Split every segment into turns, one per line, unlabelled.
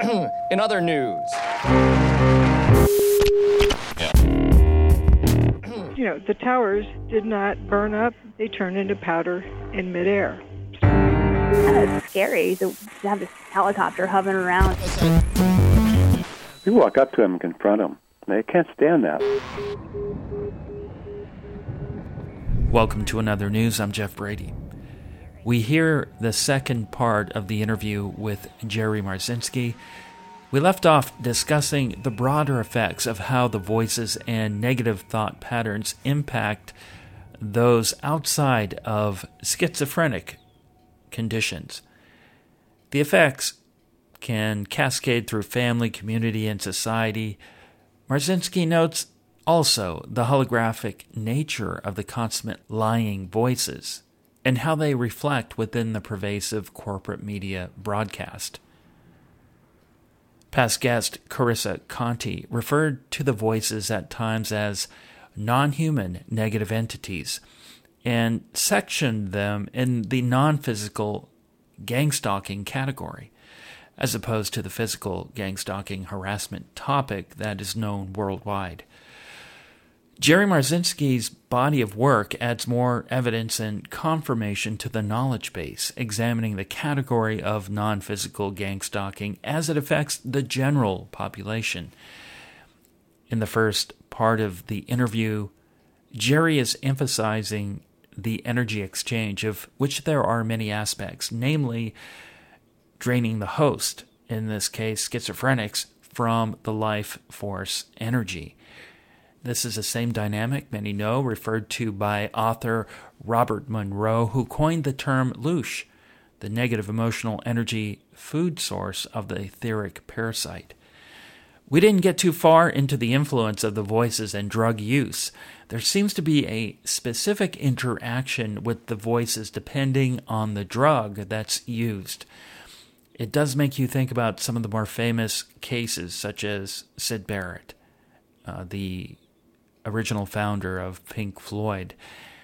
In other news.
The towers did not burn up. They turned into powder in midair.
It's scary to have this helicopter hovering around.
You walk up to them and confront them. They can't stand that.
Welcome to Another News. I'm Jeff Brady. We hear the second part of the interview with Jerry Marzinsky. We left off discussing the broader effects of how the voices and negative thought patterns impact those outside of schizophrenic conditions. The effects can cascade through family, community, and society. Marzinsky notes also the holographic nature of the consummate lying voices and how they reflect within the pervasive corporate media broadcast. Past guest Carissa Conti referred to the voices at times as non-human negative entities and sectioned them in the non-physical gang-stalking category, as opposed to the physical gang-stalking harassment topic that is known worldwide. Jerry Marzinsky's body of work adds more evidence and confirmation to the knowledge base, examining the category of non-physical gang-stalking as it affects the general population. In the first part of the interview, Jerry is emphasizing the energy exchange, of which there are many aspects, namely draining the host, in this case schizophrenics, from the life force energy. This is the same dynamic, many know, referred to by author Robert Monroe, who coined the term loosh, the negative emotional energy food source of the etheric parasite. We didn't get too far into the influence of the voices and drug use. There seems to be a specific interaction with the voices depending on the drug that's used. It does make you think about some of the more famous cases, such as Syd Barrett, the original founder of Pink Floyd.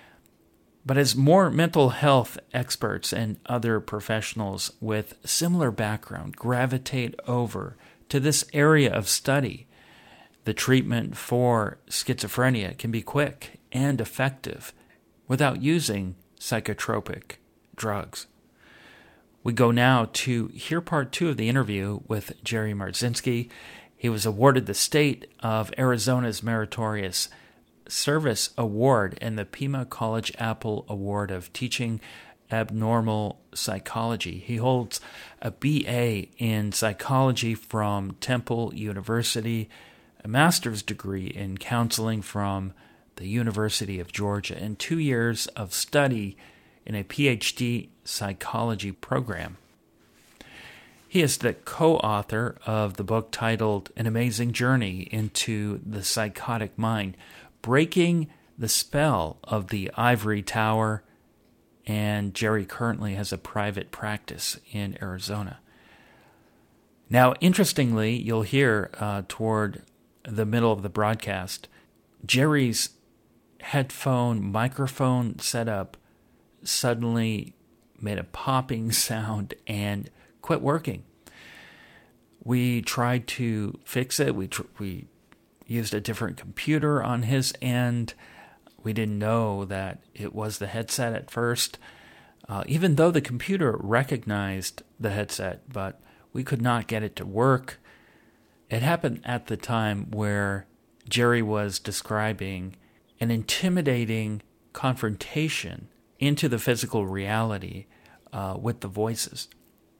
But as more mental health experts and other professionals with similar background gravitate over to this area of study, the treatment for schizophrenia can be quick and effective without using psychotropic drugs. We go now to hear part 2 of the interview with Jerry Marzinsky. He was awarded the State of Arizona's Meritorious Service Award and the Pima College Apple Award of Teaching Abnormal Psychology. He holds a BA in Psychology from Temple University, a master's degree in counseling from the University of Georgia, and 2 years of study in a PhD psychology program. He is the co-author of the book titled An Amazing Journey into the Psychotic Mind, Breaking the Spell of the Ivory Tower, and Jerry currently has a private practice in Arizona. Now, interestingly, you'll hear toward the middle of the broadcast, Jerry's headphone microphone setup suddenly made a popping sound and quit working. We tried to fix it. We used a different computer on his end. We didn't know that it was the headset at first, even though the computer recognized the headset, but we could not get it to work. It happened at the time where Jerry was describing an intimidating confrontation into the physical reality with the voices.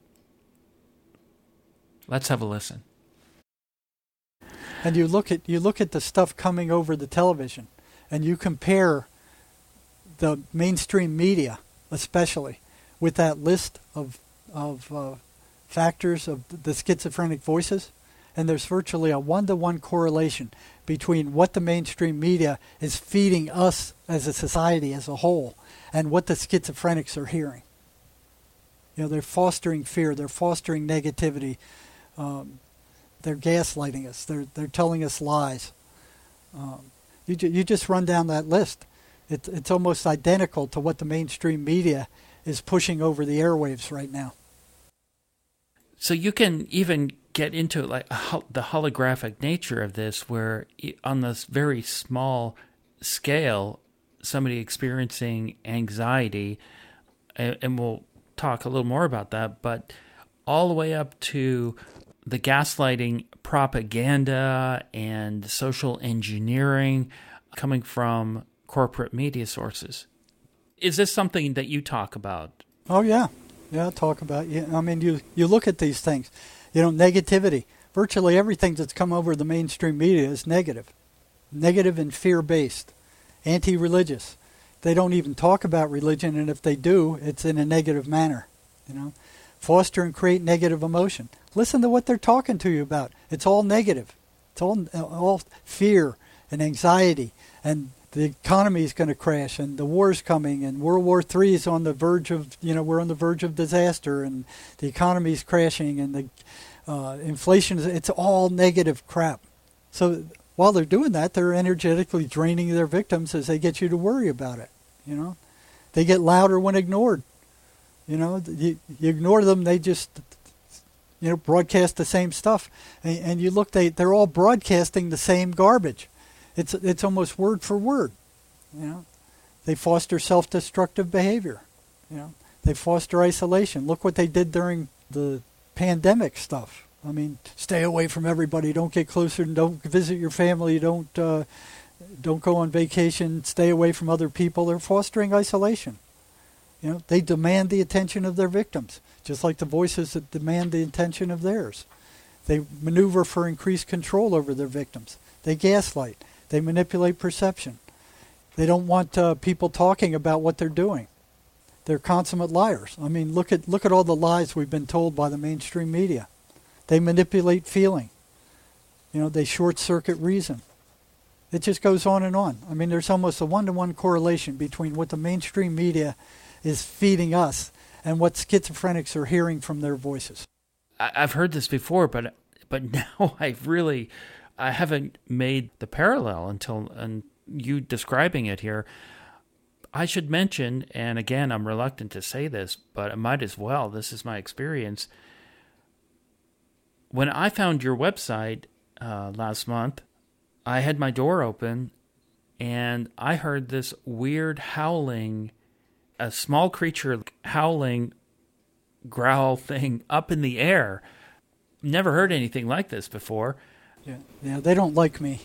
Let's have a listen.
And you look at the stuff coming over the television, and you compare the mainstream media, especially, with that list of factors of the schizophrenic voices, and there's virtually a 1-to-1 correlation between what the mainstream media is feeding us as a society as a whole and what the schizophrenics are hearing. They're fostering fear, they're fostering negativity, they're gaslighting us, they're telling us lies. You just run down that list. It's almost identical to what the mainstream media is pushing over the airwaves right now.
So you can even get into like the holographic nature of this, where on this very small scale, somebody experiencing anxiety, and we'll talk a little more about that, but all the way up to the gaslighting propaganda and social engineering coming from corporate media sources. Is this something that you talk about?
Oh, yeah. Yeah, talk about. Yeah, I mean, you look at these things, negativity. Virtually everything that's come over the mainstream media is negative and fear-based, anti-religious. They don't even talk about religion, and if they do, it's in a negative manner. Foster and create negative emotion. Listen to what they're talking to you about. It's all negative. It's all fear and anxiety, and the economy is going to crash, and the war's coming, and World War III is on the verge of, we're on the verge of disaster, and the economy is crashing, and the inflation it's all negative crap. So while they're doing that, they're energetically draining their victims as they get you to worry about it. They get louder when ignored. You ignore them, they just, broadcast the same stuff. And you look, they're all broadcasting the same garbage. It's almost word for word. They foster self-destructive behavior. They foster isolation. Look what they did during the pandemic stuff. I mean, stay away from everybody. Don't get closer. Don't visit your family. Don't go on vacation. Stay away from other people. They're fostering isolation. They demand the attention of their victims, just like the voices that demand the attention of theirs. They maneuver for increased control over their victims. They gaslight. They manipulate perception. They don't want people talking about what they're doing. They're consummate liars. I mean, look at all the lies we've been told by the mainstream media. They manipulate feeling. They short-circuit reason. It just goes on and on. I mean, there's almost a one-to-one correlation between what the mainstream media is feeding us and what schizophrenics are hearing from their voices.
I've heard this before, but now I haven't made the parallel until you describing it here. I should mention, and again, I'm reluctant to say this, but I might as well. This is my experience. When I found your website last month, I had my door open, and I heard this weird howling, a small creature howling, growl thing up in the air. Never heard anything like this before.
Yeah, they don't like me.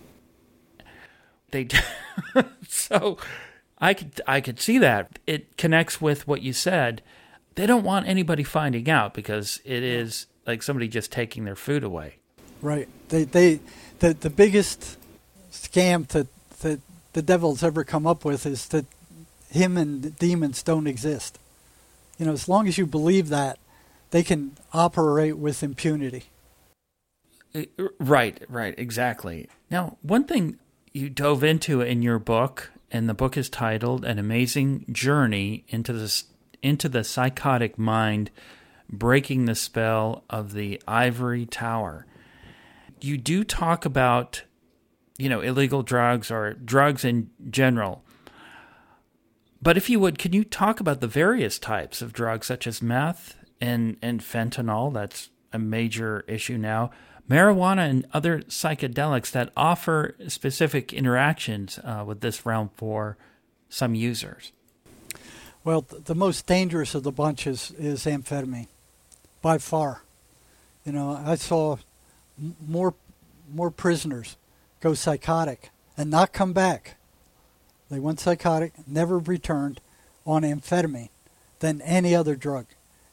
They so I could see that. It connects with what you said. They don't want anybody finding out because it is like somebody just taking their food away.
Right. The biggest scam that the devil's ever come up with is that him and demons don't exist. As long as you believe that, they can operate with impunity.
Right, exactly. Now, one thing you dove into in your book, and the book is titled An Amazing Journey into the Psychotic Mind, Breaking the Spell of the Ivory Tower. You do talk about, illegal drugs or drugs in general. But if you would, can you talk about the various types of drugs such as meth and fentanyl? That's a major issue now. Marijuana and other psychedelics that offer specific interactions with this realm for some users.
Well, the most dangerous of the bunch is amphetamine, by far. I saw more prisoners go psychotic and not come back. They went psychotic, never returned on amphetamine than any other drug.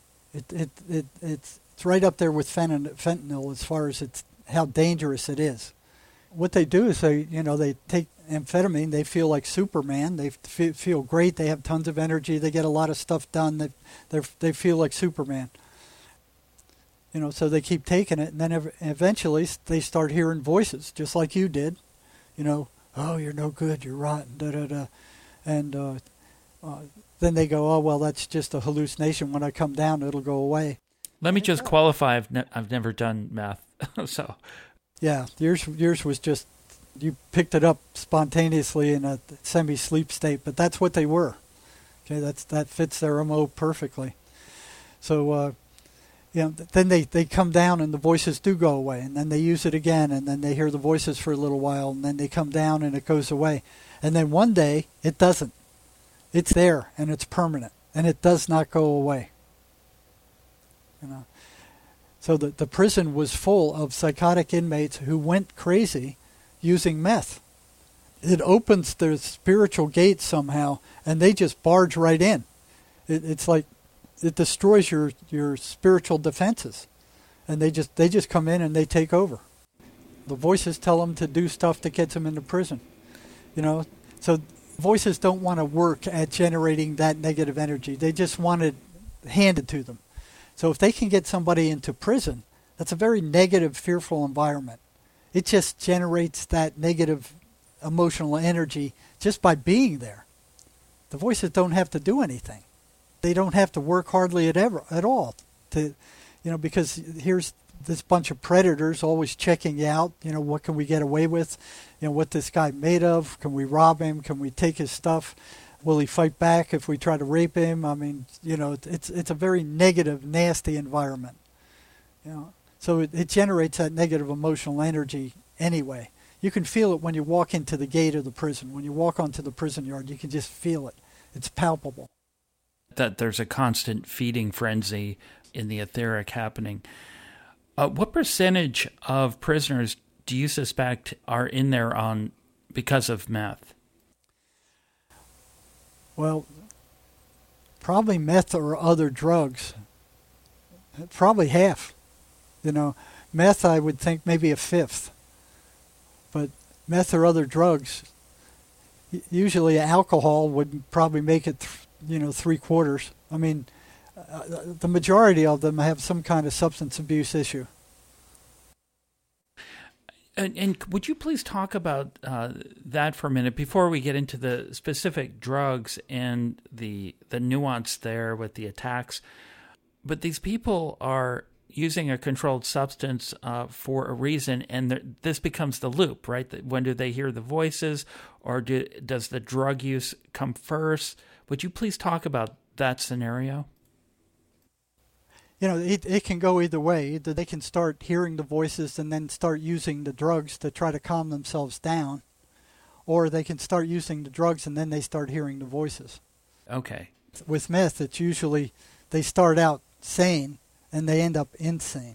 It's right up there with fentanyl as far as how dangerous it is. What they do is they take amphetamine. They feel like Superman. They feel great. They have tons of energy. They get a lot of stuff done. They feel like Superman. So they keep taking it, and then eventually they start hearing voices, just like you did. Oh, you're no good. You're rotten. Da da da, and then they go, oh well, that's just a hallucination. When I come down, it'll go away.
Let me just qualify. I've never done meth, so. Yeah,
yours was just, you picked it up spontaneously in a semi-sleep state, but that's what they were. Okay, that fits their MO perfectly. So then they come down and the voices do go away, and then they use it again, and then they hear the voices for a little while, and then they come down and it goes away. And then one day it doesn't. It's there and it's permanent, and it does not go away. So the prison was full of psychotic inmates who went crazy using meth. It opens their spiritual gates somehow, and they just barge right in. It's like it destroys your spiritual defenses, and they just come in and they take over. The voices tell them to do stuff that gets them into prison. So voices don't want to work at generating that negative energy. They just want it handed to them. So if they can get somebody into prison, that's a very negative, fearful environment. It just generates that negative emotional energy just by being there. The voices don't have to do anything. They don't have to work hardly at all because here's this bunch of predators always checking you out. What can we get away with? What this guy made of? Can we rob him? Can we take his stuff? Will he fight back if we try to rape him? I mean, it's a very negative, nasty environment. So it generates that negative emotional energy anyway. You can feel it when you walk into the gate of the prison. When you walk onto the prison yard, you can just feel it. It's palpable.
That there's a constant feeding frenzy in the etheric happening. What percentage of prisoners do you suspect are in there because of meth?
Well, probably meth or other drugs. Probably half. Meth, I would think maybe a fifth. But meth or other drugs, usually alcohol would probably make it, 3/4. I mean, the majority of them have some kind of substance abuse issue.
And would you please talk about that for a minute before we get into the specific drugs and the nuance there with the attacks? But these people are using a controlled substance for a reason, and this becomes the loop, right? When do they hear the voices, or does the drug use come first? Would you please talk about that scenario?
It can go either way. Either they can start hearing the voices and then start using the drugs to try to calm themselves down, or they can start using the drugs and then they start hearing the voices.
Okay.
With meth, it's usually they start out sane and they end up insane.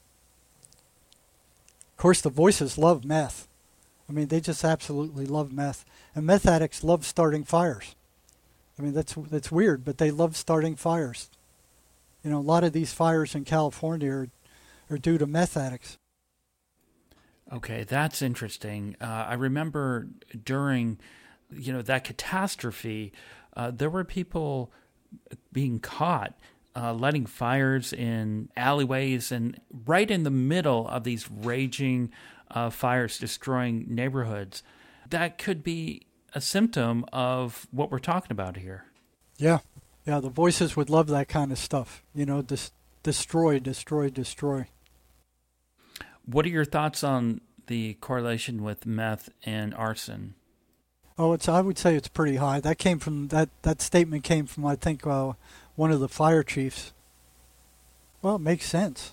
Of course, the voices love meth. I mean, they just absolutely love meth. And meth addicts love starting fires. I mean, that's weird, but they love starting fires. A lot of these fires in California are due to meth addicts.
Okay, that's interesting. I remember during, that catastrophe, there were people being caught lighting fires in alleyways and right in the middle of these raging fires destroying neighborhoods. That could be a symptom of what we're talking about here.
Yeah, the voices would love that kind of stuff. Destroy, destroy, destroy.
What are your thoughts on the correlation with meth and arson?
Oh, I would say it's pretty high. That came from that statement came from, I think, one of the fire chiefs. Well, it makes sense.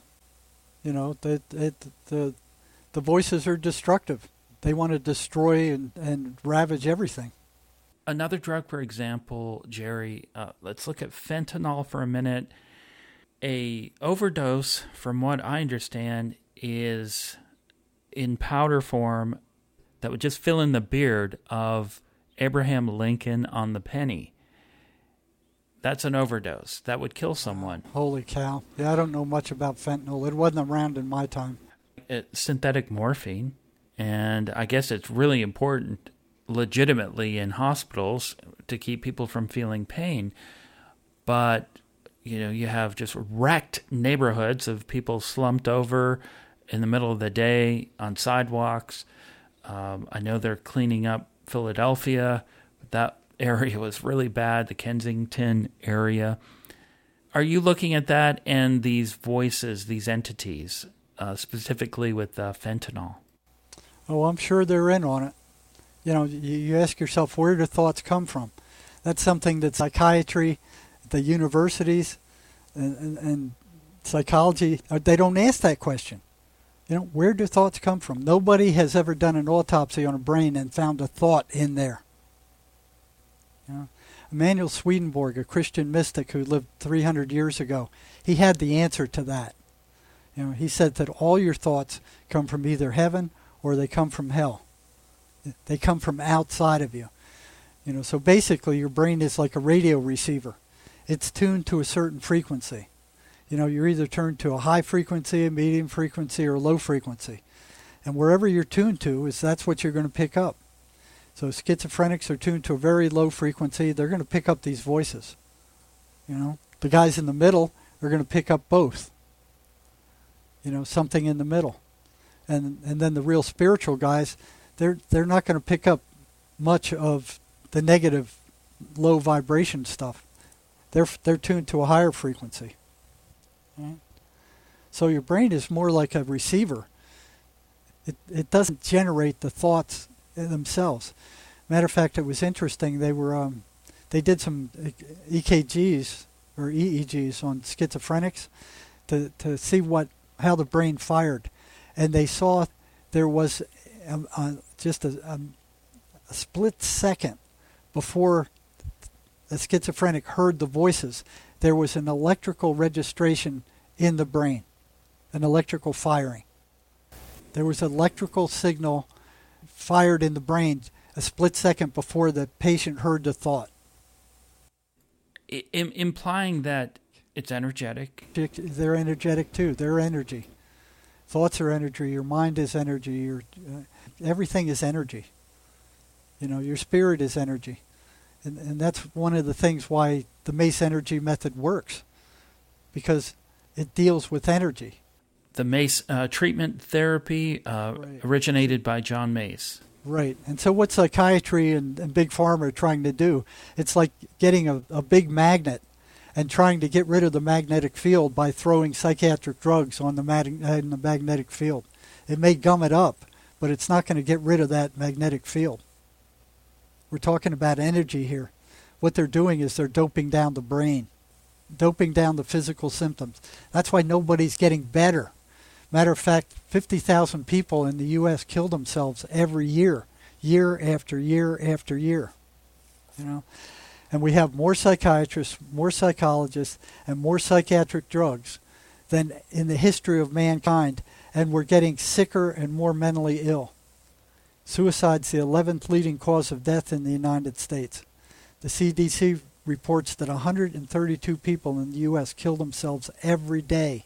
The voices are destructive. They want to destroy and ravage everything.
Another drug, for example, Jerry, let's look at fentanyl for a minute. A overdose, from what I understand, is in powder form that would just fill in the beard of Abraham Lincoln on the penny. That's an overdose. That would kill someone.
Holy cow. Yeah, I don't know much about fentanyl. It wasn't around in my time.
It's synthetic morphine, and I guess it's really important legitimately in hospitals to keep people from feeling pain. But, you have just wrecked neighborhoods of people slumped over in the middle of the day on sidewalks. I know they're cleaning up Philadelphia. That area was really bad, the Kensington area. Are you looking at that and these voices, these entities, specifically with fentanyl?
Oh, I'm sure they're in on it. You ask yourself, where do thoughts come from? That's something that psychiatry, the universities, and psychology, they don't ask that question. Where do thoughts come from? Nobody has ever done an autopsy on a brain and found a thought in there. Emanuel Swedenborg, a Christian mystic who lived 300 years ago, he had the answer to that. He said that all your thoughts come from either heaven or they come from hell. They come from outside of you. So basically your brain is like a radio receiver. It's tuned to a certain frequency. You're either tuned to a high frequency, a medium frequency, or a low frequency. And wherever you're tuned to, that's what you're going to pick up. So schizophrenics are tuned to a very low frequency. They're going to pick up these voices. The guys in the middle are going to pick up both. Something in the middle. And then the real spiritual guys, they're not going to pick up much of the negative low vibration stuff. They're tuned to a higher frequency. Right? So your brain is more like a receiver. It doesn't generate the thoughts themselves. Matter of fact, it was interesting. They did some EKGs or EEGs on schizophrenics to see how the brain fired, and they saw there was just a split second before a schizophrenic heard the voices. There was an electrical registration in the brain, an electrical firing. There was an electrical signal fired in the brain a split second before the patient heard the thought.
Implying that it's energetic.
They're energetic too. They're energy. Thoughts are energy. Your mind is energy. Everything is energy. Your spirit is energy. And that's one of the things why the Mace Energy method works, because it deals with energy.
The Mace treatment therapy originated by John Mace.
Right. And so what psychiatry and Big Pharma are trying to do, it's like getting a big magnet and trying to get rid of the magnetic field by throwing psychiatric drugs on the magnetic field. It may gum it up, but it's not going to get rid of that magnetic field. We're talking about energy here. What they're doing is they're doping down the brain, doping down the physical symptoms. That's why nobody's getting better. Matter of fact, 50,000 people in the U.S. kill themselves every year, year after year after year. And we have more psychiatrists, more psychologists, and more psychiatric drugs than in the history of mankind, and we're getting sicker and more mentally ill. Suicide's the 11th leading cause of death in the United States. The CDC reports that 132 people in the U.S. kill themselves every day.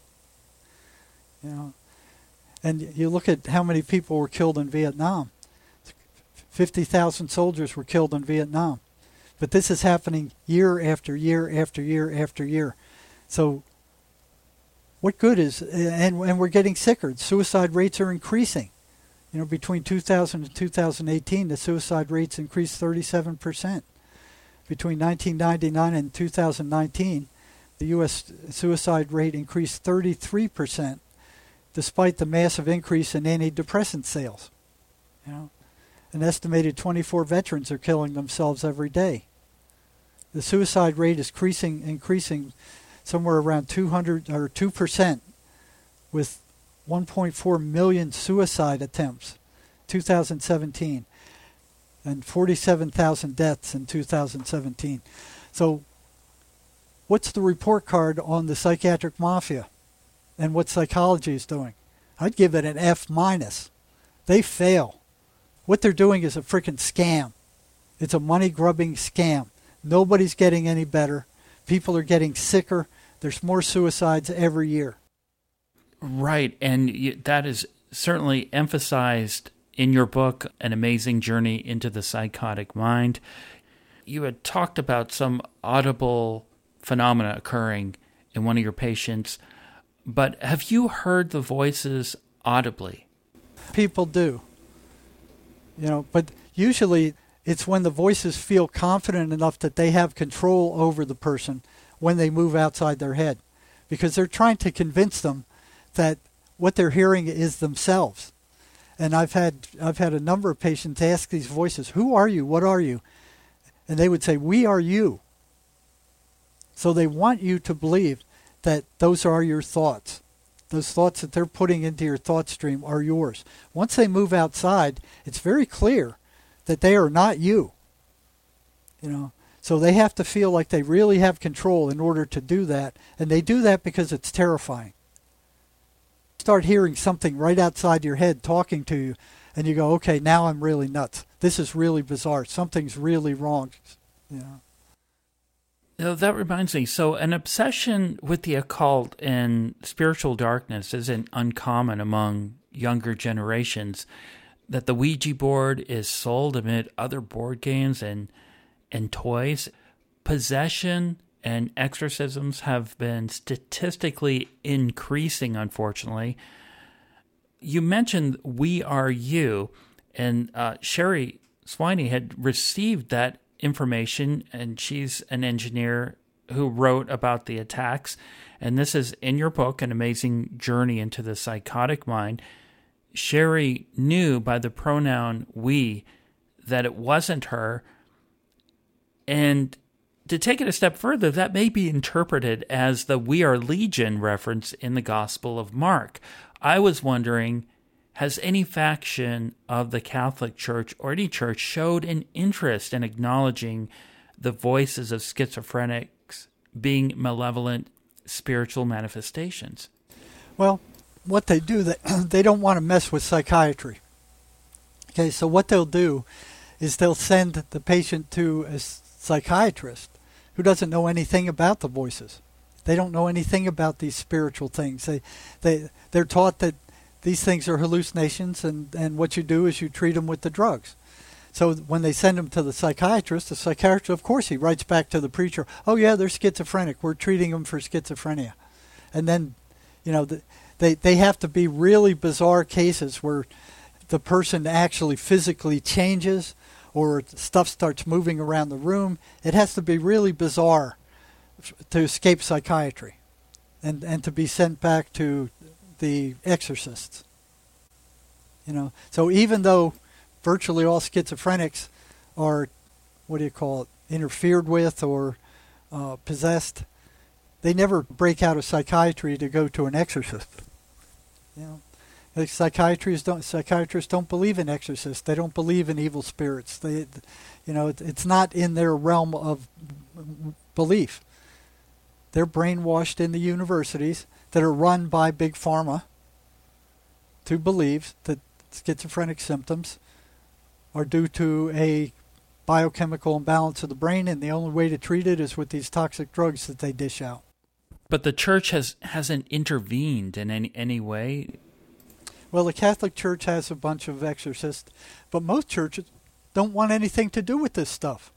And you look at how many people were killed in Vietnam. 50,000 soldiers were killed in Vietnam. But this is happening year after year after year after year. So what good is, and we're getting sicker. Suicide rates are increasing. Between 2000 and 2018, the suicide rates increased 37%. Between 1999 and 2019, the U.S. suicide rate increased 33%, despite the massive increase in antidepressant sales. An estimated 24 veterans are killing themselves every day. The suicide rate is increasing somewhere around 2% with 1.4 million suicide attempts, 2017, and 47,000 deaths in 2017. So what's the report card on the psychiatric mafia and what psychology is doing? I'd give it an F-. They fail. What they're doing is a freaking scam. It's a money-grubbing scam. Nobody's getting any better. People are getting sicker. There's more suicides every year.
Right, and that is certainly emphasized in your book, An Amazing Journey into the Psychotic Mind. You had talked about some audible phenomena occurring in one of your patients, but have you heard the voices audibly?
People do. But usually it's when the voices feel confident enough that they have control over the person when they move outside their head, because they're trying to convince them that what they're hearing is themselves. And I've had a number of patients ask these voices, "Who are you? What are you?" And they would say, "We are you." So they want you to believe that those are your thoughts. Those thoughts that they're putting into your thought stream are yours. Once they move outside, it's very clear that they are not you. So they have to feel like they really have control in order to do that, and they do that because it's terrifying. Start hearing something right outside your head talking to you, and you go, okay, now I'm really nuts. This is really bizarre. Something's really wrong.
That reminds me. So an obsession with the occult and spiritual darkness isn't uncommon among younger generations. That the Ouija board is sold amid other board games and toys. Possession and exorcisms have been statistically increasing, unfortunately. You mentioned We Are You, and Sherry Swiney had received that information, and she's an engineer who wrote about the attacks. And this is in your book, An Amazing Journey into the Psychotic Mind. Sherry knew by the pronoun we that it wasn't her. And to take it a step further, that may be interpreted as the We Are Legion reference in the Gospel of Mark. I was wondering, has any faction of the Catholic Church or any church showed an interest in acknowledging the voices of schizophrenics being malevolent spiritual manifestations?
Well, what they do, they don't want to mess with psychiatry. Okay, so what they'll do is they'll send the patient to a psychiatrist who doesn't know anything about the voices. They don't know anything about these spiritual things. They're taught that these things are hallucinations, and what you do is you treat them with the drugs. So when they send them to the psychiatrist, of course, he writes back to the preacher, oh yeah, they're schizophrenic. We're treating them for schizophrenia. And then, they have to be really bizarre cases where the person actually physically changes or stuff starts moving around the room. It has to be really bizarre to escape psychiatry and to be sent back to the exorcists. So even though virtually all schizophrenics are, interfered with or possessed, they never break out of psychiatry to go to an exorcist. Psychiatrists don't believe in exorcists. They don't believe in evil spirits. It's not in their realm of belief. They're brainwashed in the universities that are run by Big Pharma to believe that schizophrenic symptoms are due to a biochemical imbalance of the brain, and the only way to treat it is with these toxic drugs that they dish out.
But the church hasn't intervened in any way.
Well, the Catholic Church has a bunch of exorcists, but most churches don't want anything to do with this stuff.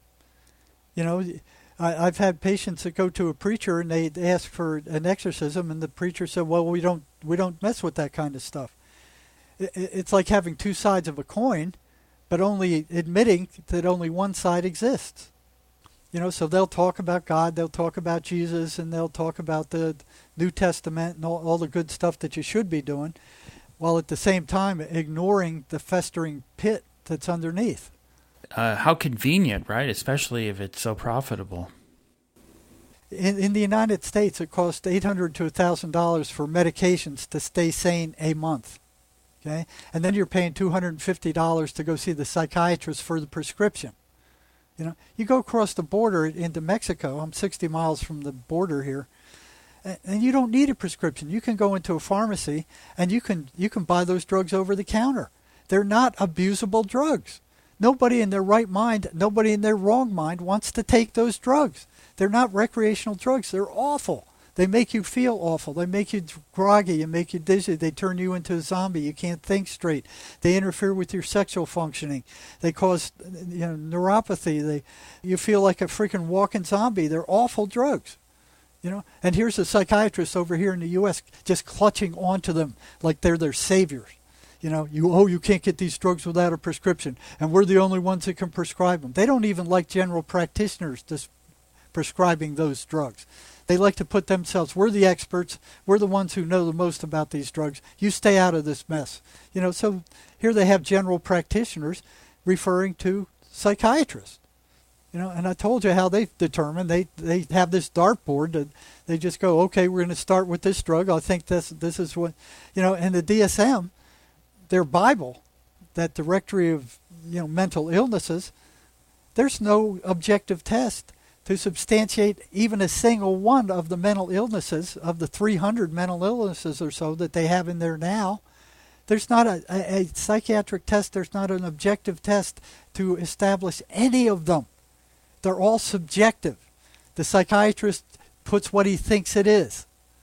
I've had patients that go to a preacher and they ask for an exorcism, and the preacher said, "Well, we don't mess with that kind of stuff." It's like having two sides of a coin, but only admitting that only one side exists. So they'll talk about God, they'll talk about Jesus, and they'll talk about the New Testament and all the good stuff that you should be doing, while at the same time ignoring the festering pit that's underneath.
How convenient, right? Especially if it's so profitable.
In the United States, it costs $800 to $1,000 for medications to stay sane a month. Okay, and then you're paying $250 to go see the psychiatrist for the prescription. You go across the border into Mexico. I'm 60 miles from the border here, and you don't need a prescription. You can go into a pharmacy and you can buy those drugs over the counter. They're not abusable drugs. Nobody in their right mind, nobody in their wrong mind wants to take those drugs. They're not recreational drugs. They're awful. They make you feel awful. They make you groggy and make you dizzy. They turn you into a zombie. You can't think straight. They interfere with your sexual functioning. They cause neuropathy. You feel like a freaking walking zombie. They're awful drugs. And here's a psychiatrist over here in the U.S. just clutching onto them like they're their saviors. You can't get these drugs without a prescription, and we're the only ones that can prescribe them. They don't even like general practitioners prescribing those drugs. They like to put themselves, we're the experts, we're the ones who know the most about these drugs. You stay out of this mess. So here they have general practitioners referring to psychiatrists. And I told you how they determine. They have this dartboard that they just go, okay, we're going to start with this drug. I think this is what, and the DSM, their Bible, that directory of mental illnesses, there's no objective test to substantiate even a single one of the mental illnesses, of the 300 mental illnesses or so that they have in there now. There's not a psychiatric test, there's not an objective test to establish any of them. They're all subjective. The psychiatrist puts what he thinks it is.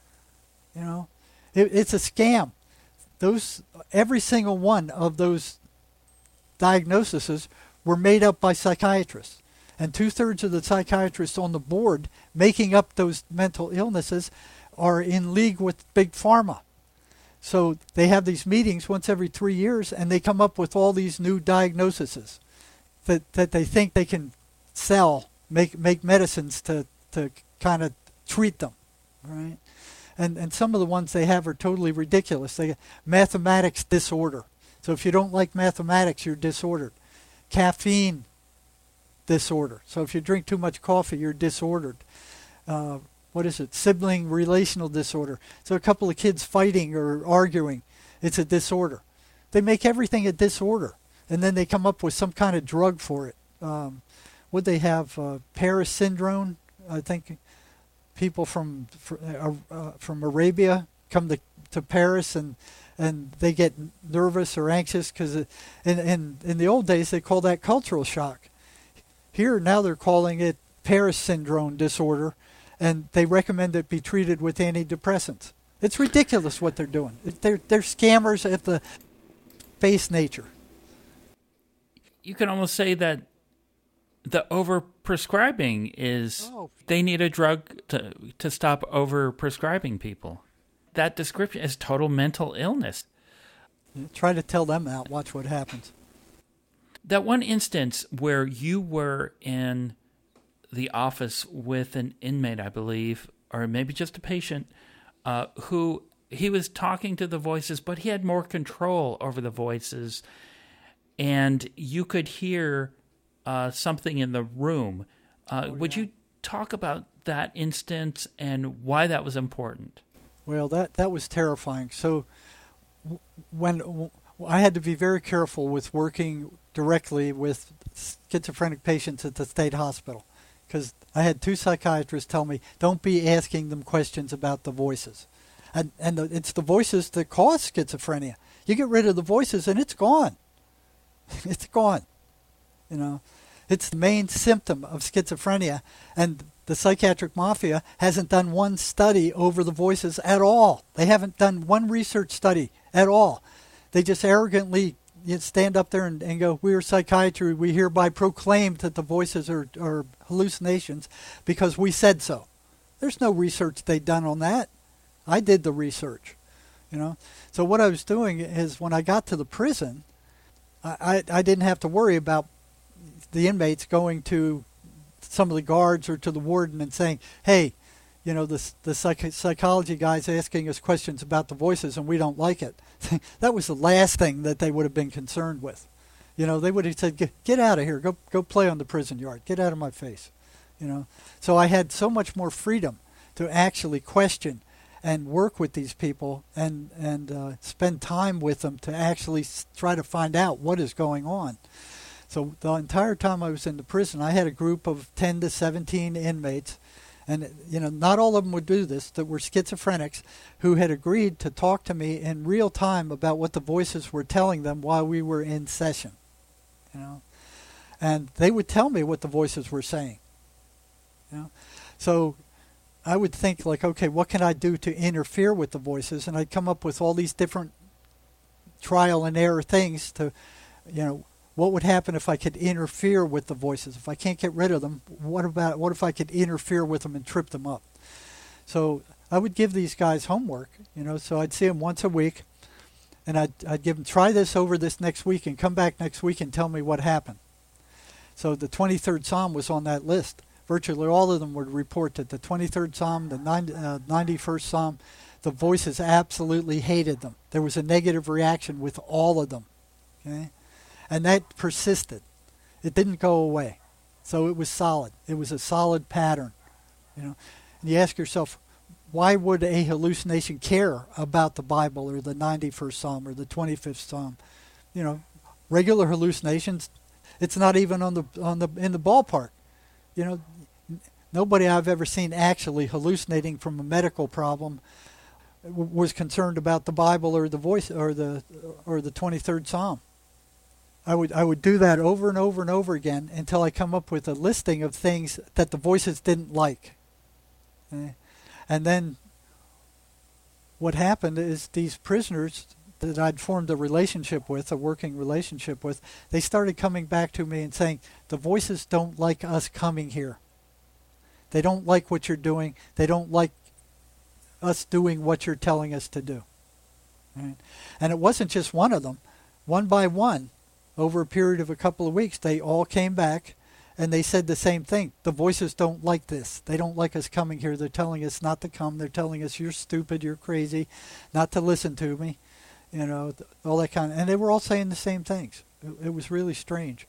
It's a scam. Every single one of those diagnoses were made up by psychiatrists. And 2/3 of the psychiatrists on the board making up those mental illnesses are in league with Big Pharma. So they have these meetings once every 3 years, and they come up with all these new diagnoses that they think they can sell, make medicines to kind of treat them, right? And some of the ones they have are totally ridiculous. They mathematics disorder. So if you don't like mathematics, you're disordered. Caffeine disorder. So if you drink too much coffee, you're disordered. What is it? Sibling relational disorder. So a couple of kids fighting or arguing, it's a disorder. They make everything a disorder, and then they come up with some kind of drug for it. Would they have Paris syndrome? I think people from Arabia come to Paris and they get nervous or anxious because in the old days they call that cultural shock. Here now they're calling it Paris syndrome disorder, and they recommend it be treated with antidepressants. It's ridiculous what they're doing. They're scammers at the base nature.
You can almost say that the overprescribing is they need a drug to stop overprescribing people. That description is total mental illness.
Try to tell them that. Watch what happens.
That one instance where you were in the office with an inmate, I believe, or maybe just a patient, who he was talking to the voices, but he had more control over the voices, and you could hear something in the room. Would you talk about that instance and why that was important?
Well, that was terrifying. So when I had to be very careful with working directly with schizophrenic patients at the state hospital, because I had 2 psychiatrists tell me, don't be asking them questions about the voices. And it's the voices that cause schizophrenia. You get rid of the voices and it's gone. It's gone. It's the main symptom of schizophrenia, and the psychiatric mafia hasn't done one study over the voices at all. They haven't done one research study at all. They just arrogantly stand up there and go, we are psychiatry, we hereby proclaim that the voices are hallucinations because we said so. There's no research they've done on that. I did the research. So what I was doing is when I got to the prison, I didn't have to worry about the inmates going to some of the guards or to the warden and saying, hey, the psychology guy's asking us questions about the voices and we don't like it. That was the last thing that they would have been concerned with. They would have said, get out of here, go play on the prison yard, get out of my face. So I had so much more freedom to actually question and work with these people and spend time with them to actually try to find out what is going on. So the entire time I was in the prison, I had a group of 10 to 17 inmates, and not all of them would do this, that were schizophrenics who had agreed to talk to me in real time about what the voices were telling them while we were in session. And they would tell me what the voices were saying. So I would think like, okay, what can I do to interfere with the voices? And I'd come up with all these different trial and error things to, what would happen if I could interfere with the voices? If I can't get rid of them, what if I could interfere with them and trip them up? So I would give these guys homework, so I'd see them once a week, and I'd give them, try this over this next week and come back next week and tell me what happened. So the 23rd Psalm was on that list. Virtually all of them would report that the 23rd Psalm, the 91st Psalm, the voices absolutely hated them. There was a negative reaction with all of them. Okay? And that persisted. It didn't go away. So it was solid. It was a solid pattern. And you ask yourself, why would a hallucination care about the Bible or the 91st Psalm or the 25th Psalm? Regular hallucinations, it's not even in the ballpark. Nobody I've ever seen actually hallucinating from a medical problem was concerned about the Bible or the voice or the 23rd Psalm. I would do that over and over and over again until I come up with a listing of things that the voices didn't like. And then what happened is these prisoners that I'd formed a relationship with, a working relationship with, they started coming back to me and saying, the voices don't like us coming here. They don't like what you're doing. They don't like us doing what you're telling us to do. Right? And it wasn't just one of them. One by one, over a period of a couple of weeks, they all came back and they said the same thing. The voices don't like this. They don't like us coming here. They're telling us not to come. They're telling us you're stupid, you're crazy, not to listen to me. All that kind of, and they were all saying the same things. It was really strange.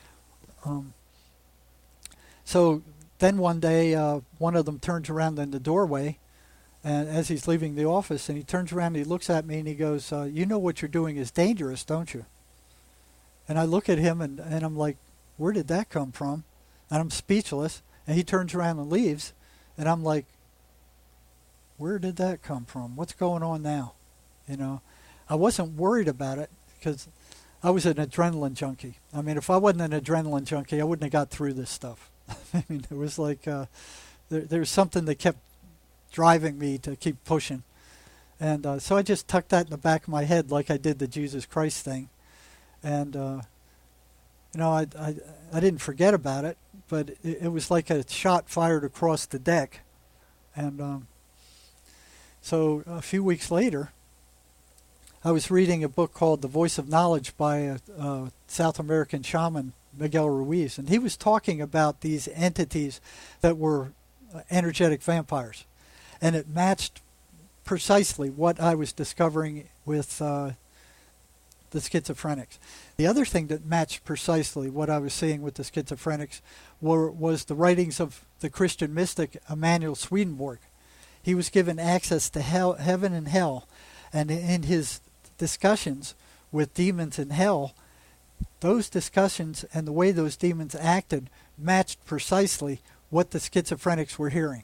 So then one day, one of them turns around in the doorway, and as he's leaving the office, and he turns around and he looks at me and he goes, you know what you're doing is dangerous, don't you? And I look at him and I'm like, where did that come from? And I'm speechless. And he turns around and leaves, and I'm like, where did that come from? What's going on now? I wasn't worried about it because I was an adrenaline junkie. I mean, if I wasn't an adrenaline junkie, I wouldn't have got through this stuff. I mean, it was like there was something that kept driving me to keep pushing. And so I just tucked that in the back of my head like I did the Jesus Christ thing. And, I didn't forget about it, but it was like a shot fired across the deck. And so a few weeks later, I was reading a book called The Voice of Knowledge by a South American shaman, Miguel Ruiz, and he was talking about these entities that were energetic vampires. And it matched precisely what I was discovering with the schizophrenics. The other thing that matched precisely what I was seeing with the schizophrenics was the writings of the Christian mystic Emanuel Swedenborg. He was given access to heaven and hell, and in his discussions with demons in hell, those discussions and the way those demons acted matched precisely what the schizophrenics were hearing.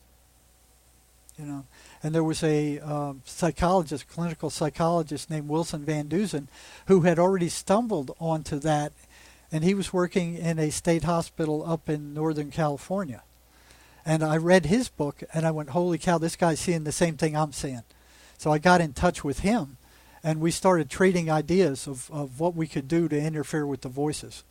And there was a psychologist, clinical psychologist named Wilson Van Dusen, who had already stumbled onto that, and he was working in a state hospital up in Northern California. And I read his book, and I went, holy cow, this guy's seeing the same thing I'm seeing. So I got in touch with him, and we started trading ideas of what we could do to interfere with the voices.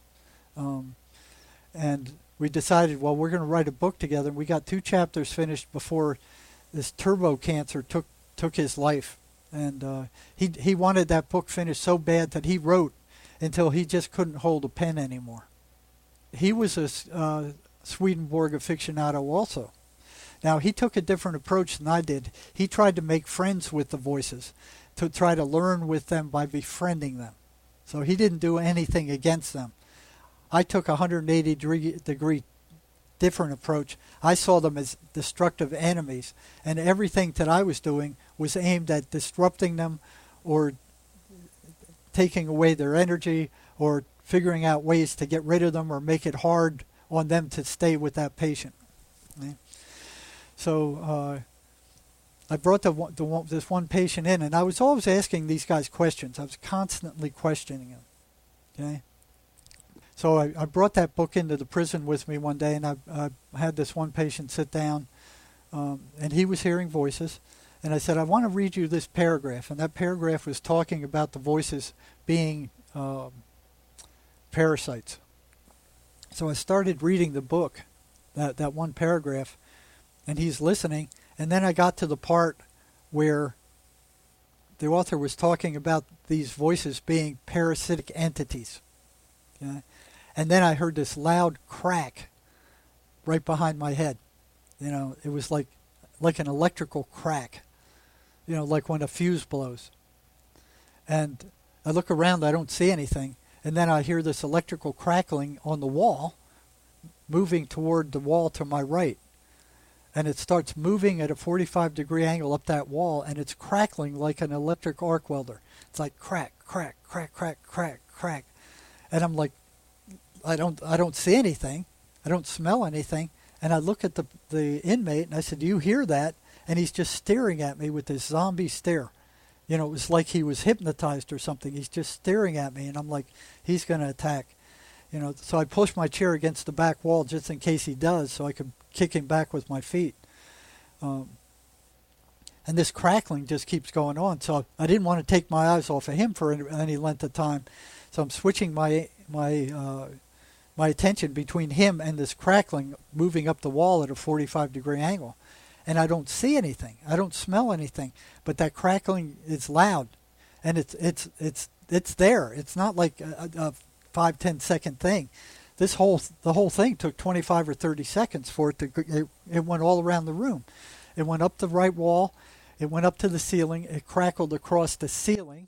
And we decided, well, we're going to write a book together, and we got 2 chapters finished before this turbo cancer took his life. And he wanted that book finished so bad that he wrote until he just couldn't hold a pen anymore. He was a Swedenborg aficionado also. Now, he took a different approach than I did. He tried to make friends with the voices, to try to learn with them by befriending them. So he didn't do anything against them. I took a 180-degree different approach. I saw them as destructive enemies, and everything that I was doing was aimed at disrupting them or taking away their energy or figuring out ways to get rid of them or make it hard on them to stay with that patient. Okay? So I brought this one patient in, and I was always asking these guys questions. I was constantly questioning them. Okay? So I brought that book into the prison with me one day, and I had this one patient sit down, and he was hearing voices. And I said, I want to read you this paragraph. And that paragraph was talking about the voices being parasites. So I started reading the book, that one paragraph, and he's listening. And then I got to the part where the author was talking about these voices being parasitic entities. Okay? And then I heard this loud crack right behind my head. It was like an electrical crack, like when a fuse blows. And I look around, I don't see anything. And then I hear this electrical crackling on the wall moving toward the wall to my right. And it starts moving at a 45-degree angle up that wall, and it's crackling like an electric arc welder. It's like crack, crack, crack, crack, crack, crack. And I'm like, I don't see anything. I don't smell anything. And I look at the inmate, and I said, do you hear that? And he's just staring at me with this zombie stare. You know, it was like he was hypnotized or something. He's just staring at me, and I'm like, he's going to attack. You know, so I push my chair against the back wall just in case he does, so I could kick him back with my feet. And this crackling just keeps going on. So I didn't want to take my eyes off of him for any length of time. So I'm switching my attention between him and this crackling moving up the wall at a 45-degree angle. And I don't see anything. I don't smell anything. But that crackling is loud, and it's there. It's not like a 5-10 second thing. The whole thing took 25 or 30 seconds for it to. It went all around the room. It went up the right wall. It went up to the ceiling. It crackled across the ceiling.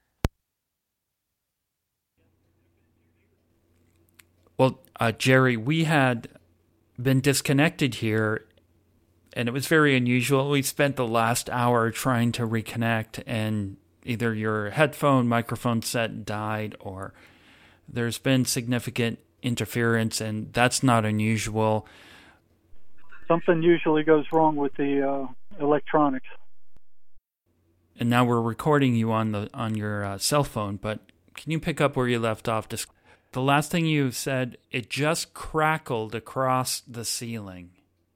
Well, Jerry, we had been disconnected here, and it was very unusual. We spent the last hour trying to reconnect, and either your headphone microphone set died, or there's been significant interference, and that's not unusual.
Something usually goes wrong with the electronics.
And now we're recording you on your cell phone, but can you pick up where you left off? The last thing you said, it just crackled across the ceiling.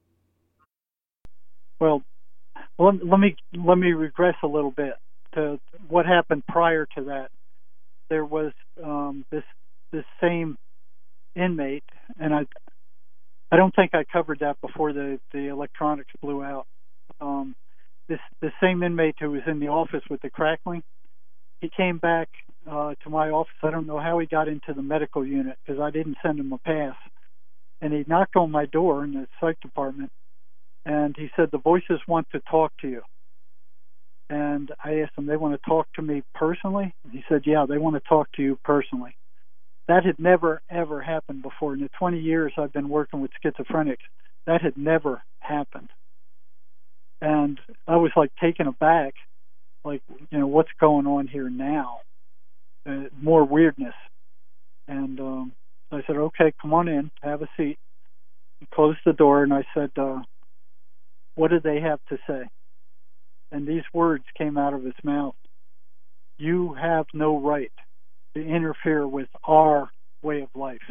Well, let me regress a little bit to what happened prior to that. There was this same inmate, and I don't think I covered that before the electronics blew out. This same inmate who was in the office with the crackling, he came back to my office. I don't know how he got into the medical unit because I didn't send him a pass. And he knocked on my door in the psych department, and he said, the voices want to talk to you. And I asked him, they want to talk to me personally? He said, yeah, they want to talk to you personally. That had never, ever happened before. In the 20 years I've been working with schizophrenics, that had never happened. And I was like taken aback, like, you know, what's going on here now? More weirdness. And I said, okay, come on in, have a seat. He closed the door, and I said, what do they have to say? And these words came out of his mouth. You have no right to interfere with our way of life.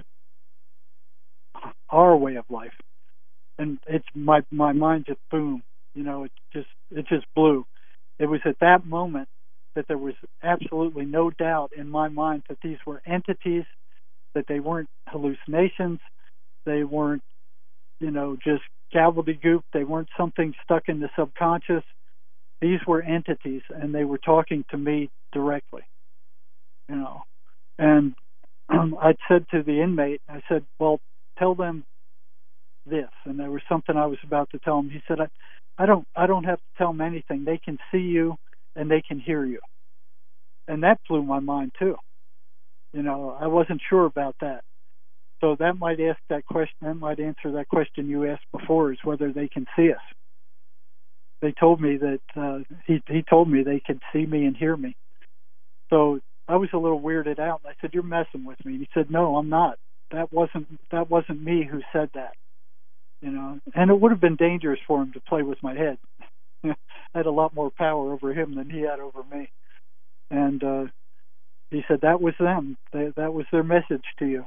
Our way of life. And it's my mind just boom. You know, it just blew. It was at that moment that there was absolutely no doubt in my mind that these were entities, that they weren't hallucinations, they weren't, you know, just gobbledygook, they weren't something stuck in the subconscious. These were entities, and they were talking to me directly, you know. And I said to the inmate, I said, well, tell them this. And there was something I was about to tell him. He said, I don't have to tell them anything. They can see you and they can hear you. And that blew my mind too. You know, I wasn't sure about that. So that might ask that question. That might answer that question you asked before, is whether they can see us. They told me that he told me they could see me and hear me. So I was a little weirded out. And I said, "You're messing with me." And he said, "No, I'm not. That wasn't me who said that." You know, and it would have been dangerous for him to play with my head. I had a lot more power over him than he had over me. And he said, that was them. That was their message to you.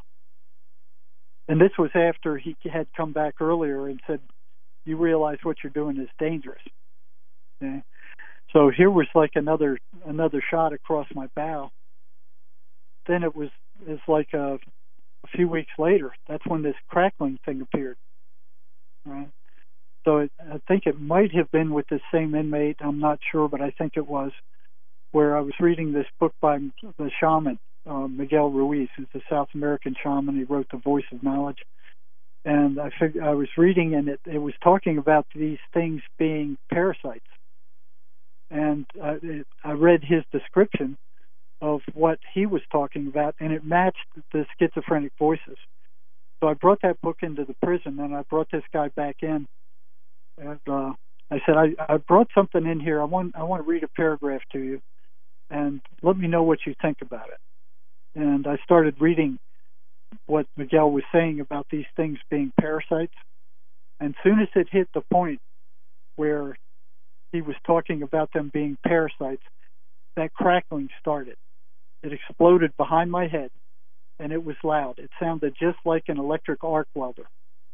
And this was after he had come back earlier and said, you realize what you're doing is dangerous. Okay? So here was like another shot across my bow. Then it's like a few weeks later, that's when this crackling thing appeared. Right? So I think it might have been with the same inmate. I'm not sure, but I think it was, where I was reading this book by the shaman, Miguel Ruiz, who's a South American shaman. He wrote The Voice of Knowledge. And I was reading, and it was talking about these things being parasites. And I read his description of what he was talking about, and it matched the schizophrenic voices. So I brought that book into the prison, and I brought this guy back in. And I said, I brought something in here. I want to read a paragraph to you, and let me know what you think about it. And I started reading what Miguel was saying about these things being parasites. And soon as it hit the point where he was talking about them being parasites, that crackling started. It exploded behind my head, and it was loud. It sounded just like an electric arc welder,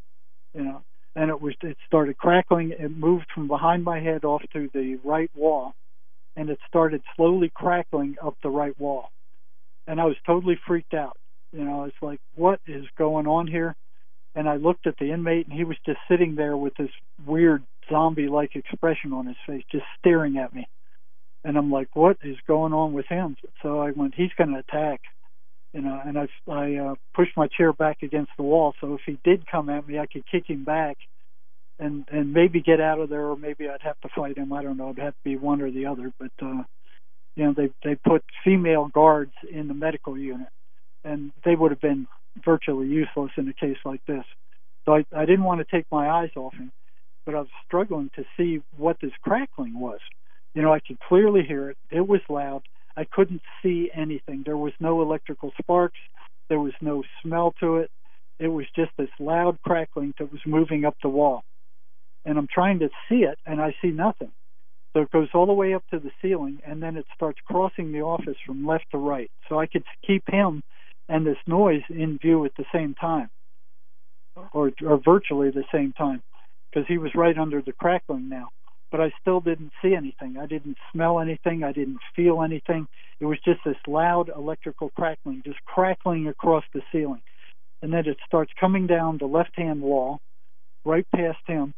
and it started crackling. It moved from behind my head off to the right wall, and it started slowly crackling up the right wall. And I was totally freaked out. It's like, what is going on here? And I looked at the inmate, and he was just sitting there with this weird zombie-like expression on his face, just staring at me. And I'm like, what is going on with him? So I went, he's going to attack. And I pushed my chair back against the wall, so if he did come at me, I could kick him back and maybe get out of there, or maybe I'd have to fight him. I don't know. It'd have to be one or the other. But, they put female guards in the medical unit, and they would have been virtually useless in a case like this. So I didn't want to take my eyes off him, but I was struggling to see what this crackling was. I could clearly hear it. It was loud. I couldn't see anything. There was no electrical sparks. There was no smell to it. It was just this loud crackling that was moving up the wall. And I'm trying to see it, and I see nothing. So it goes all the way up to the ceiling, and then it starts crossing the office from left to right. So I could keep him and this noise in view at the same time, or virtually the same time, because he was right under the crackling now. But I still didn't see anything. I didn't smell anything. I didn't feel anything. It was just this loud electrical crackling, just crackling across the ceiling. And then it starts coming down the left-hand wall, right past him,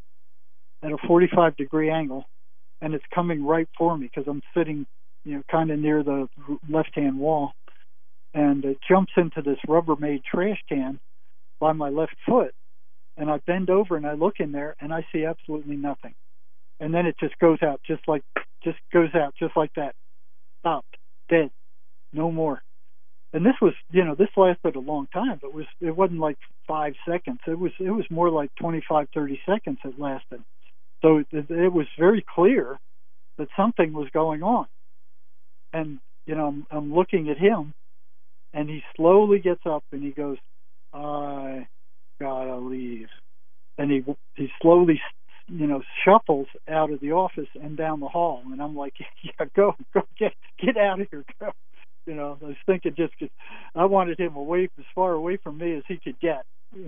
at a 45-degree angle, and it's coming right for me because I'm sitting, kind of near the left-hand wall. And it jumps into this Rubbermaid trash can by my left foot, and I bend over and I look in there, and I see absolutely nothing. And then it just goes out, just like that. Stopped, dead, no more. And this was, this lasted a long time, but it wasn't like 5 seconds. It was more like 25, 30 seconds it lasted. So it was very clear that something was going on. And, I'm looking at him, and he slowly gets up and he goes, I gotta leave. And he slowly shuffles out of the office and down the hall, and I'm like, yeah, go get out of here, go. I was thinking I wanted him as far away from me as he could get,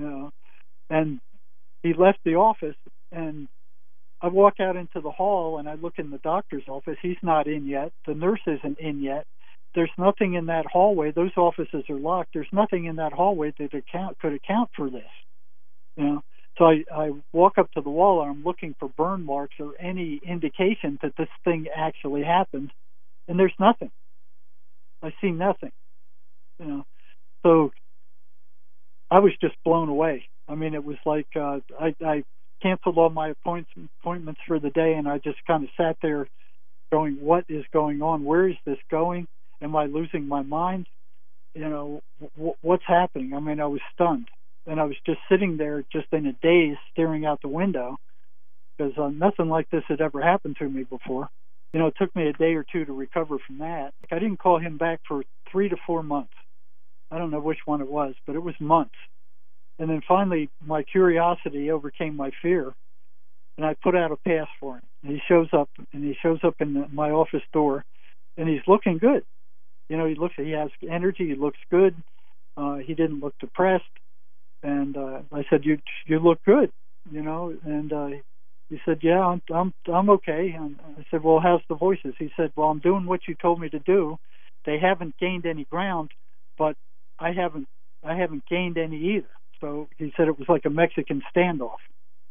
and he left the office, and I walk out into the hall, and I look in the doctor's office. He's not in yet. The nurse isn't in yet. There's nothing in that hallway. Those offices are locked. There's nothing in that hallway that could account for this, So I walk up to the wall, and I'm looking for burn marks or any indication that this thing actually happened, and there's nothing. I see nothing. So I was just blown away. I mean, it was like I canceled all my appointments for the day, and I just kind of sat there going, what is going on? Where is this going? Am I losing my mind? What's happening? I mean, I was stunned. And I was just sitting there just in a daze, staring out the window, because nothing like this had ever happened to me before. It took me a day or two to recover from that. I didn't call him back for 3 to 4 months. I don't know which one it was, but it was months. And then finally, my curiosity overcame my fear, and I put out a pass for him. And he shows up in my office door, and he's looking good. He has energy. He looks good. He didn't look depressed. And I said, you look good, and he said, yeah, I'm okay. And I said, well, how's the voices? He said, well, I'm doing what you told me to do. They haven't gained any ground, but I haven't gained any either. So he said it was like a Mexican standoff,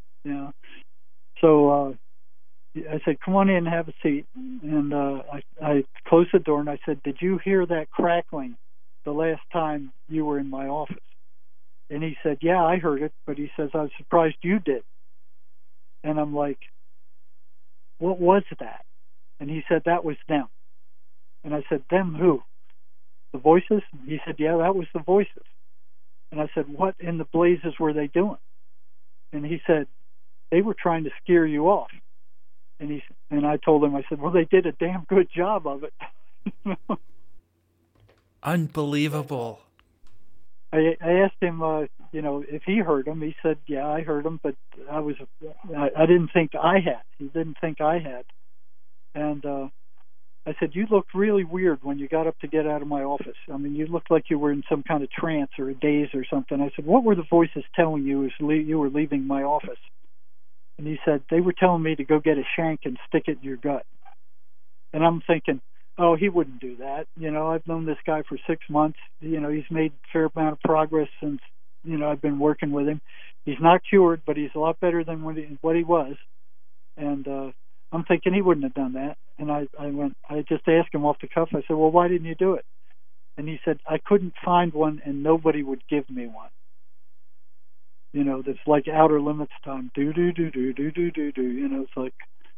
So I said, come on in, have a seat. And I closed the door, and I said, did you hear that crackling the last time you were in my office? And he said, yeah, I heard it, but he says, I was surprised you did. And I'm like, what was that? And he said, that was them. And I said, them who? The voices? He said, yeah, that was the voices. And I said, what in the blazes were they doing? And he said, they were trying to scare you off. And I told him, I said, well, they did a damn good job of it.
Unbelievable.
I asked him, if he heard them. He said, yeah, I heard them, but I didn't think I had. He didn't think I had. And I said, you looked really weird when you got up to get out of my office. I mean, you looked like you were in some kind of trance or a daze or something. I said, what were the voices telling you as you were leaving my office? And he said, they were telling me to go get a shank and stick it in your gut. And I'm thinking, oh, he wouldn't do that. I've known this guy for 6 months. He's made a fair amount of progress since, I've been working with him. He's not cured, but he's a lot better than what he was. And I'm thinking he wouldn't have done that. And I just asked him off the cuff. I said, well, why didn't you do it? And he said, I couldn't find one and nobody would give me one. That's like Outer Limits time. Do. It's like,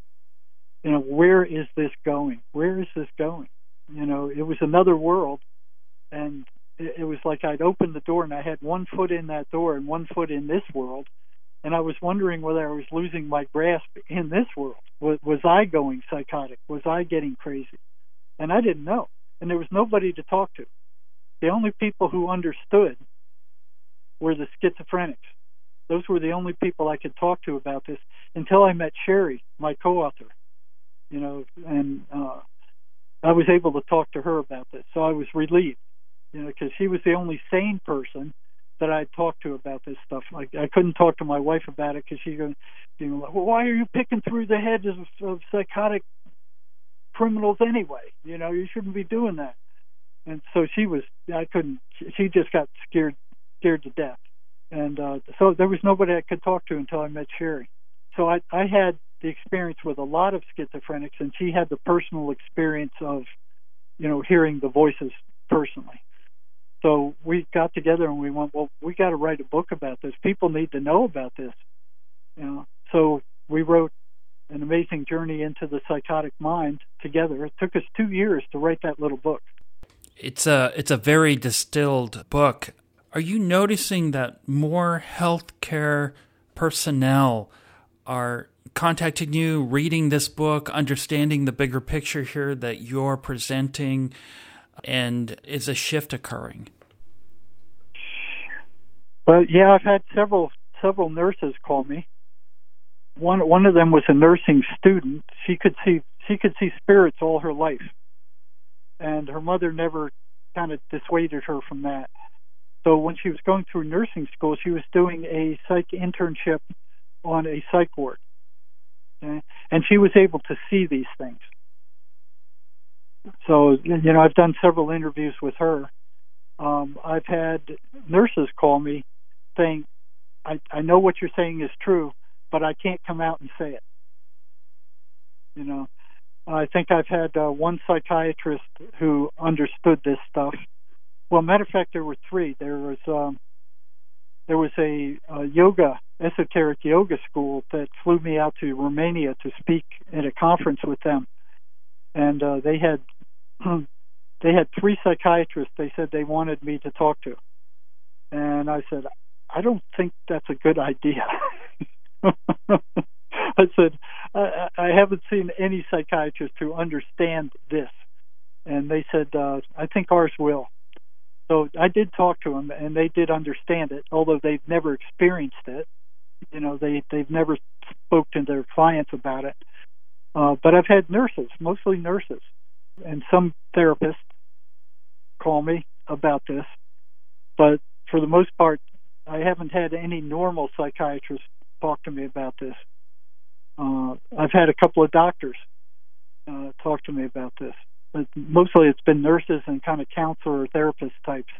where is this going? Where is this going? It was another world, and it was like I'd opened the door and I had 1 foot in that door and 1 foot in this world, and I was wondering whether I was losing my grasp in this world. Was I going psychotic? Was I getting crazy? And I didn't know, and there was nobody to talk to. The only people who understood were the schizophrenics. Those were the only people I could talk to about this until I met Sherry, my co-author. And I was able to talk to her about this. So I was relieved, because she was the only sane person that I'd talked to about this stuff. Like, I couldn't talk to my wife about it because she's going, well, why are you picking through the heads of psychotic criminals anyway? You shouldn't be doing that. And so she just got scared to death. And so there was nobody I could talk to until I met Sherry. So I had the experience with a lot of schizophrenics, and she had the personal experience of, hearing the voices personally. So we got together and we went, well, we got to write a book about this. People need to know about this. So we wrote An Amazing Journey into the Psychotic Mind together. It took us 2 years to write that little book.
It's a very distilled book. Are you noticing that more healthcare personnel are contacting you, reading this book, understanding the bigger picture here that you're presenting, and is a shift occurring?
Well, yeah, I've had several nurses call me. One of them was a nursing student. She could see spirits all her life, and her mother never kind of dissuaded her from that. So when she was going through nursing school, she was doing a psych internship on a psych ward. Okay? And she was able to see these things. So, I've done several interviews with her. I've had nurses call me saying, I know what you're saying is true, but I can't come out and say it. I think I've had one psychiatrist who understood this stuff. Well, matter of fact, there were 3. There was a esoteric yoga school that flew me out to Romania to speak at a conference with them, and they had 3 psychiatrists they said they wanted me to talk to, and I said, I don't think that's a good idea. I said, I haven't seen any psychiatrist who understand this, and they said, I think ours will. So I did talk to them, and they did understand it, although they've never experienced it. They've never spoke to their clients about it. But I've had nurses, mostly nurses, and some therapists call me about this. But for the most part, I haven't had any normal psychiatrists talk to me about this. I've had a couple of doctors talk to me about this. But mostly it's been nurses and kind of counselor or therapist types.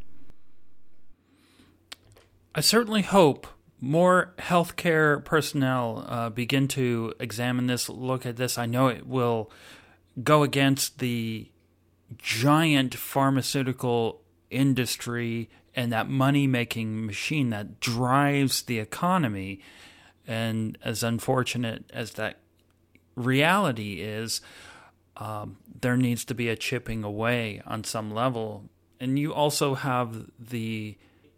I certainly hope more healthcare personnel begin to examine this, look at this. I know it will go against the giant pharmaceutical industry and that money-making machine that drives the economy. And as unfortunate as that reality is, there needs to be a chipping away on some level. And you also have the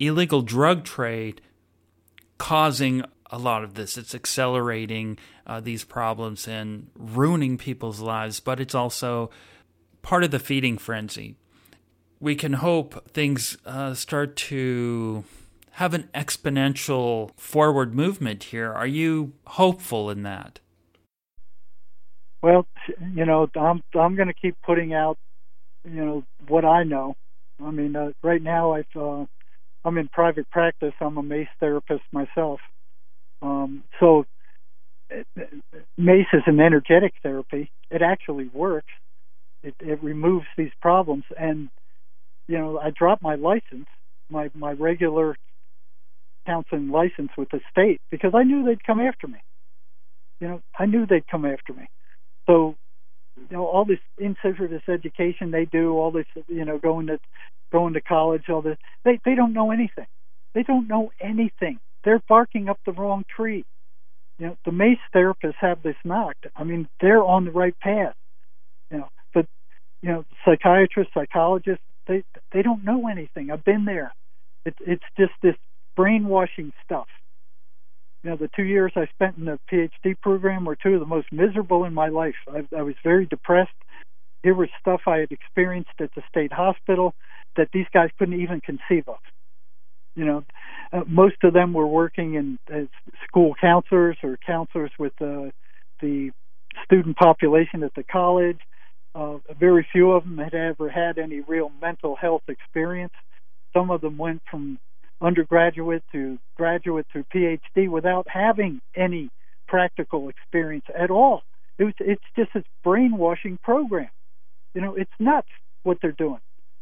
illegal drug trade causing a lot of this. It's accelerating these problems and ruining people's lives, but it's also part of the feeding frenzy. We can hope things start to have an exponential forward movement here. Are you hopeful in that?
Well, I'm going to keep putting out, what I know. I mean, right now I'm in private practice. I'm a MACE therapist myself. So MACE is an energetic therapy. It actually works. It removes these problems. And, I dropped my license, my regular counseling license with the state, because I knew they'd come after me. I knew they'd come after me. So, all this in-service education they do, all this, going to college, all this, they don't know anything. They don't know anything. They're barking up the wrong tree. The MACE therapists have this knocked. I mean, they're on the right path. But psychiatrists, psychologists, they don't know anything. I've been there. It's just this brainwashing stuff. The 2 years I spent in the PhD program were two of the most miserable in my life. I was very depressed. Here was stuff I had experienced at the state hospital that these guys couldn't even conceive of. Most of them were working as school counselors or counselors with the student population at the college. Very few of them had ever had any real mental health experience. Some of them went from undergraduate to graduate to PhD without having any practical experience at all. It's just this brainwashing program. It's nuts what they're doing.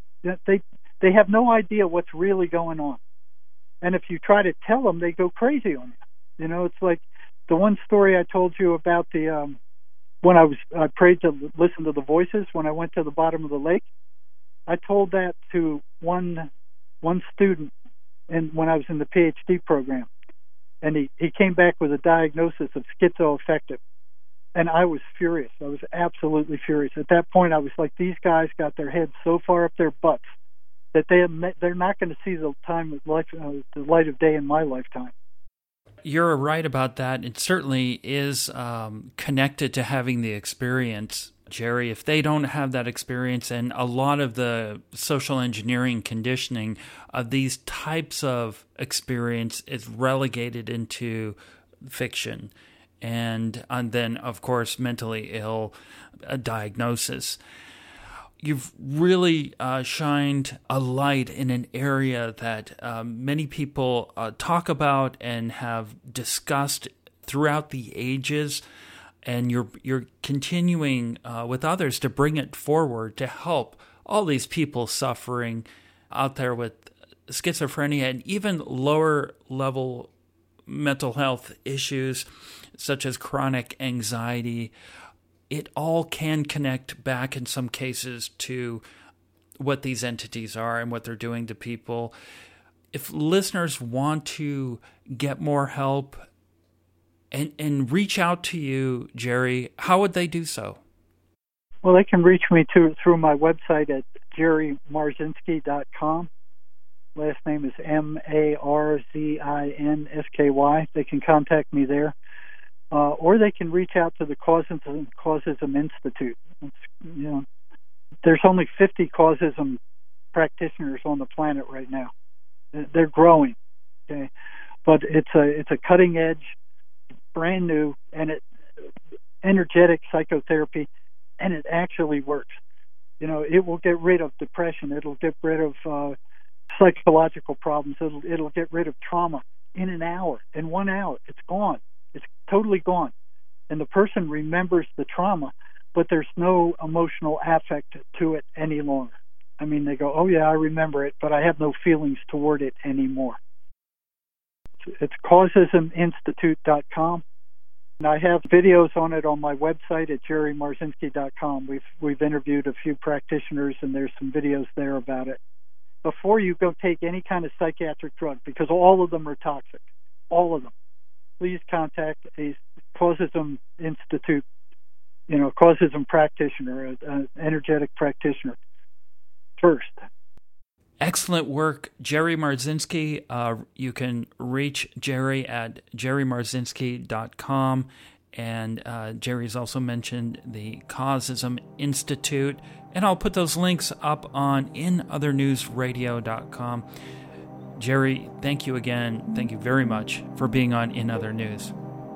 They have no idea what's really going on. And if you try to tell them, they go crazy on you. It's like the one story I told you about when I prayed to listen to the voices when I went to the bottom of the lake. I told that to one student and when I was in the PhD program, and he came back with a diagnosis of schizoaffective, and I was furious. I was absolutely furious. At that point, I was like, these guys got their heads so far up their butts that they're not going to see the light of day in my lifetime.
You're right about that. It certainly is connected to having the experience, Jerry. If they don't have that experience, and a lot of the social engineering conditioning of these types of experience is relegated into fiction, and then, of course, mentally ill diagnosis. You've really shined a light in an area that many people talk about and have discussed throughout the ages, and you're continuing with others to bring it forward to help all these people suffering out there with schizophrenia and even lower level mental health issues such as chronic anxiety. It all can connect back in some cases to what these entities are and what they're doing to people. If listeners want to get more help and reach out to you, Jerry, how would they do so?
Well, they can reach me through my website at jerrymarzinsky.com. Last name is Marzinsky. They can contact me there. Or they can reach out to the Causism Institute. There's only 50 Causism practitioners on the planet right now. They're growing, okay, but it's a cutting edge, brand new, and energetic psychotherapy, and it actually works. It will get rid of depression. It'll get rid of psychological problems. It'll get rid of trauma in an hour. In 1 hour, it's gone. It's totally gone. And the person remembers the trauma, but there's no emotional affect to it any longer. I mean, they go, oh, yeah, I remember it, but I have no feelings toward it anymore. It's causisminstitute.com. And I have videos on it on my website at jerrymarzinsky.com. We've interviewed a few practitioners, and there's some videos there about it. Before you go take any kind of psychiatric drug, because all of them are toxic, all of them, please contact a Causism Institute, Causism practitioner, an energetic practitioner first.
Excellent work, Jerry Marzinsky. You can reach Jerry at jerrymarzinsky.com. And Jerry's also mentioned the Causism Institute. And I'll put those links up on inotherNewsRadio.com. Jerry, thank you again. Thank you very much for being on In Other News.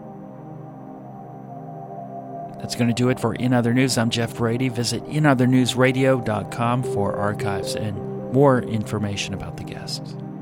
That's going to do it for In Other News. I'm Jeff Brady. Visit inotherNewsRadio.com for archives and more information about the guests.